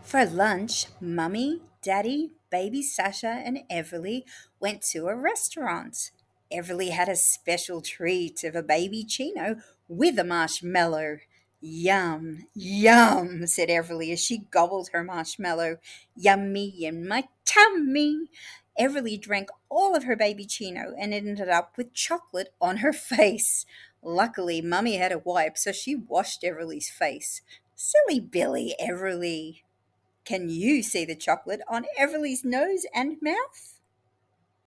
For lunch, Mummy, Daddy, baby Sasha, and Everly went to a restaurant. Everly had a special treat of a baby chino with a marshmallow. Yum, yum, said Everly as she gobbled her marshmallow. Yummy in my tummy. Everly drank all of her baby chino and ended up with chocolate on her face. Luckily, Mummy had a wipe, so she washed Everly's face. Silly Billy, Everly. Can you see the chocolate on Everly's nose and mouth?